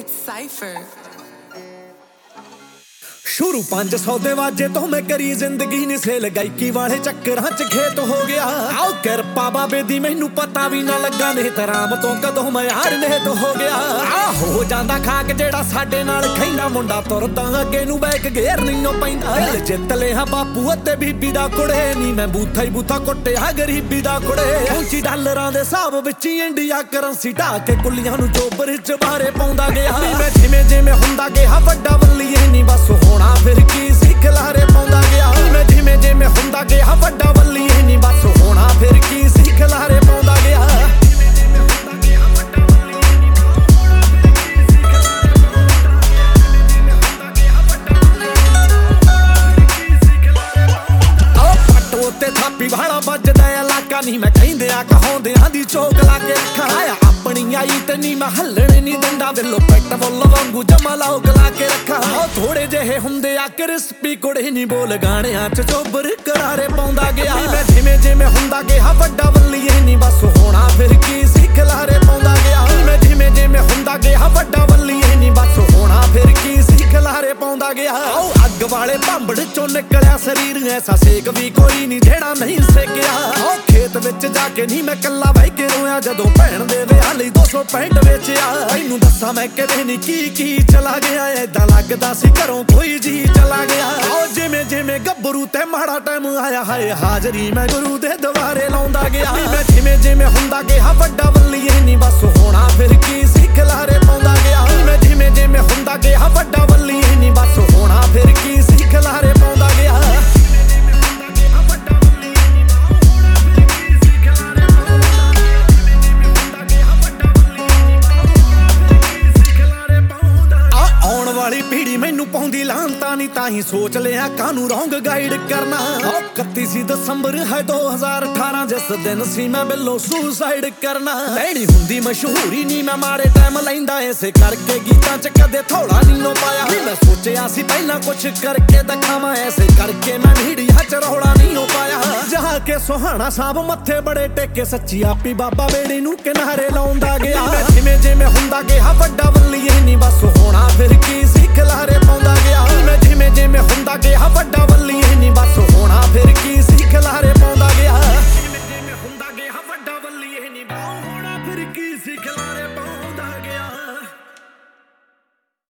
It's Cypher. शुरू 500 ਦੇ ਵਾਜੇ ਤੋਂ ਮੈਂ ਕਰੀ ਜ਼ਿੰਦਗੀ ਨੀ ਸੇਲ ਗਾਇਕੀ ਵਾਲੇ ਚੱਕਰਾਂ 'ਚ ਖੇਤ ਹੋ ਗਿਆ। ਆਓ ਕਿਰਪਾ ਬਾਬੇ ਦੀ ਮੈਨੂੰ ਪਤਾ ਵੀ ਨਾ ਲੱਗਾ ਨੇ ਤਰਾਮ ਤੋਂ ਕਦੋਂ ਮੈਂ ਯਾਰ ਨੇਤ ਹੋ ਗਿਆ। ਆ ਹੋ ਜਾਂਦਾ ਖਾਕ ਜਿਹੜਾ ਸਾਡੇ ਨਾਲ ਖੈਂਦਾ ਮੁੰਡਾ ਤੁਰਦਾ ਅੱਗੇ ਨੂੰ ਬੈਕ ਗੇਰ ਨਹੀਂ ਉਹ ਪੈਂਦਾ। ਜਿੱਤ ਲਿਆ ਬਾਪੂ ਅਤੇ ਬੀਬੀ ਦਾ ਕੁੜੇ ਨੀ ਮੈਂ ਬੂਥਾ ਹੀ ਬੂਥਾ ਕੁੱਟਿਆ ਗਰੀਬੀ ਦਾ ਕੁੜੇ। ਪਹੁੰਚੀ ਡਾਲਰਾਂ ਦੇ ਹਿਸਾਬ ਵਿੱਚ ਇੰਡੀਆ ਕਰੰਸੀ ਢਾ ਕੇ ਕੁੱਲੀਆਂ ਨੂੰ ਚੋਬਰ 'ਚ ਬਾਰੇ ਪਾਉਂਦਾ ਗਿਆ। ਮੈਂ ਜਿਵੇਂ ਜਿਵੇਂ ਹੁੰਦਾ ਗਿਆ ਵੱਡਾ ਵੱਲੀਏ ਨੀ ਬਸ ਹੋਣਾ ਫਿਰ ਕੀ ਸੀ ਖਿਲਾਰੇ ਪਾਉਂਦਾ ਗਿਆ। ਮੈਂ ਜਿਵੇਂ ਜਿਵੇਂ ਹੁੰਦਾ ਗਿਆ ਵੱਡਾ ਵੱਲੀਏ ਨੀ ਬਸ ਹੋਣਾ ਫਿਰ ਕੀ ਸੀ ਖਿਲਾਰੇ ਪਾਉਂਦਾ ਗਿਆ। ਤੇ ਥਾਪੀ ਵਾਲਾ ਵੱਜਦਾ ਇਲਾਕਾ ਨੀ ਮੈਂ ਕਹਿੰਦਿਆਂ ਕਹਾਉਂਦਿਆਂ ਦੀ ਚੋਕ ਲਾ ਕੇ ਰੱਖਾਂ। ਆਪਣੀ ਆਈ ਤੇ ਨੀ ਮੈਂ ਹੱਲਣ ਨੀ ਦਿੰਦਾ ਵੇਲੋ ਪੈਟ ਬੁੱਲ ਵਾਂਗੂ ਜਮਾ ਲਾਉਗ ਲਾ ਕੇ ਰੱਖਾਂ। ਥੋੜੇ ਜਿਹੇ ਹੁੰਦੇ ਆ ਕ੍ਰਿਸਪੀ ਕੁੜੇ ਨੀ ਬੋਲ ਗਾਣਿਆਂ 'ਚ ਚੋਬਰ ਕਰਾਰੇ ਪਾਉਂਦਾ ਗਿਆ। ਮੈਂ ਜਿਵੇਂ ਜਿਵੇਂ ਹੁੰਦਾ ਗਿਆ ਵੱਡਾ ਵੱਲੀਏ ਨੀ ਬਸ ਹੋਣਾ ਫਿਰ ਕੀ ਸੀ ਖਿਲਾਰੇ ਪਾਉਂਦਾ ਗਿਆ। ਮੈਂ ਜਿਵੇਂ ਜਿਵੇਂ ਹੁੰਦਾ ਗਿਆ ਵੱਡਾ ਵੱਲੀਏ ਨੀ ਬਸ ਹੋਣਾ ਫਿਰ ਕੀ ਸੀ ਖਿਲਾਰੇ ਪਾਉਂਦਾ ਗਿਆ। ਅੱਗ ਵਾਲੇ ਭਾਂਬੜ ਚੋਂ ਨਿਕਲਿਆ ਸਰੀਰ ਐਸਾ ਸੇਕ ਵੀ ਕੋਈ ਨੀ ਜਿਹੜਾ ਨਹੀਂ ਸੇਕਿਆ। ਖੇਤ ਵਿੱਚ ਜਾ ਕੇ ਨਹੀਂ ਮੈਂ ਕੱਲਾ ਬਹਿ ਕੇ ਰੋਇਆ ਜਦੋਂ ਭੈਣ ਦੇ ਵਿਆਹ ਲਈ 265 ਵੇਚਿਆ। ਇਹਨੂੰ ਦੱਸਾਂ ਮੈਂ ਕਿਵੇਂ ਨੀ ਕੀ ਚਲਾ ਗਿਆ। ਏਦਾਂ ਲੱਗਦਾ ਸੀ ਘਰੋਂ ਕੋਈ ਜੀ ਚਲਾ ਗਿਆ। ਜਿਵੇਂ ਜਿਵੇਂ ਗੱਭਰੂ ਤੇ ਮਾੜਾ ਟਾਈਮ ਆਇਆ ਹਾਏ ਹਾਜ਼ਰੀ ਮੈਂ ਗੁਰੂ ਦੇ ਦੁਆਰੇ ਲਾਉਂਦਾ ਗਿਆ। ਮੈਂ ਜਿਵੇਂ ਜਿਵੇਂ ਹੁੰਦਾ ਗਿਆ ਵੱਡਾ ਵੱਲੀਏ ਨੀ ਬਸ ਹੋਣਾ ਫਿਰ ਕੀ ਸੀ ਖਿਲਾਰੇ ਪਾਉਂਦਾ ਗਿਆ। ਮੈਂ ਜਿਵੇਂ ਜਿਵੇਂ ਹੁੰਦਾ ਗਿਆ ਵੱਡਾ ਵੱਲੀਏ ਨੀ ਬਸ ਹੋਣਾ ਫਿਰ ਕੀ ਸੀ ਖਿਲਾਰੇ ਪਾਉਂਦਾ ਗਿਆ। ਆਉਣ ਵਾਲੀ ਪੀੜੀ ਮੈਨੂੰ ਪਾਉਂਦੀ ਲਾਂਤਾ ਨੀ ਤਾਂ ਹੀ ਸੋਚ ਲਿਆ ਕਾਨੂੰ ਰੌਂਗ ਗਾਈਡ ਕਰਨਾ। 31 ਦਸੰਬਰ ਹੈ 2018 ਜਿਸ ਦਿਨ ਸੀ ਮੈਂ ਬਿੱਲੋ ਸੁਸਾਈਡ ਕਰਨਾ। ਲੈਣੀ ਹੁੰਦੀ ਮਸ਼ਹੂਰੀ ਨੀ ਮੈਂ ਮਾੜੇ ਟਾਈਮ ਲੈਂਦਾ ਇਸੇ ਕਰਕੇ ਗੀਤਾਂ 'ਚ ਕਦੇ ਥੋੜਾ ਨੀ ਨੋ ਪਾਇਆ। ਮੈਂ ਸੋਚਿਆ ਸੀ ਪਹਿਲਾਂ ਕੁਛ ਕਰਕੇ ਦਿਖਾਵਾਂ ਐਸੇ ਕਰਕੇ ਮੈਂ ਮੀਡੀਆ 'ਚ ਰੌਲਾ ਨੀ ਹੋ ਪਾਇਆ। ਜਹਾ ਕੇ ਸੁਹਾਣਾ ਸਾਹਿਬ ਮੱਥੇ ਬੜੇ ਟੇਕੇ ਸੱਚੀ ਆਪੀ ਬਾਬਾ ਬੇੜੀ ਨੂੰ ਕਿਨਾਰੇ ਲਾਉਂਦਾ ਗਿਆ। ਜਿਵੇਂ ਜਿਵੇਂ ਹੁੰਦਾ ਗਿਆ ਵੱਡਾ ਵੱਲੀਏ ਨੀ ਬਸ ਹੋਣਾ ਫਿਰ ਕੀ ਸੀ ਖਿਲਾਰੇ ਪਾਉਂਦਾ